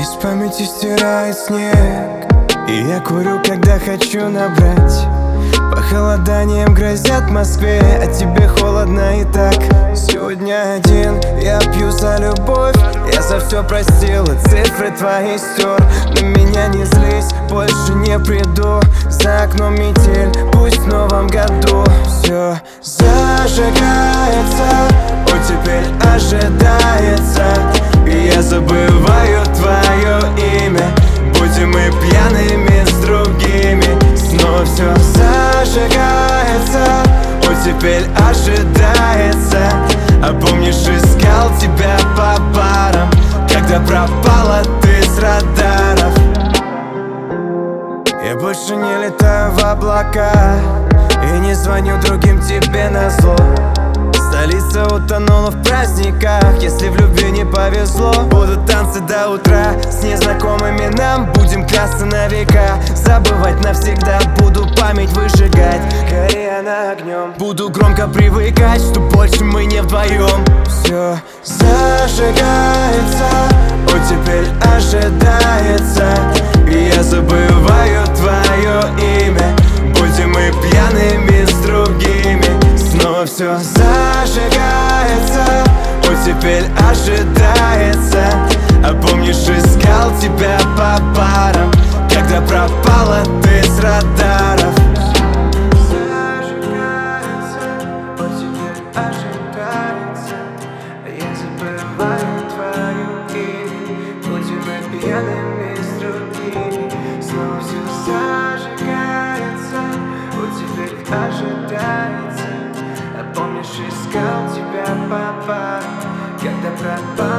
Из памяти стирает снег, и я курю, когда хочу набрать. Похолоданием грозят в Москве, а тебе холодно и так. Сегодня один, я пью за любовь. Я за все простил и цифры твои стер. На меня не злись, больше не приду. За окном метель, пусть в новом году все зажигается, о, теперь ожидается. И я забываю твое имя. Будем мы пьяными с другими. Снова все зажигается, о, теперь ожидается. А помнишь, искал тебя по барам, когда пропала ты с радаров. Я больше не летаю в облака и не звоню другим тебе назло. Столица утонула в праздниках, если в любви не повезло. Будут танцы до утра с незнакомыми нам. Будем клясться на века, забывать навсегда. Буду память выжигать, горя на огнем. Буду громко привыкать, что больше мы не вдвоем. Все зажигается, о, теперь ожидается. И я забываю твое имя. Будем мы пьяными с другими. Снова все зажигается, о, теперь ожидается. А помнишь, искал тебя по барам, когда пропала ты с радаров. Зажигается, о, теперь ожидается. Я забываю твою имя. Будем мы пьяными с другими. Снова все зажигается, о, теперь ожидается. А помнишь, искал тебя по барам, когда пропал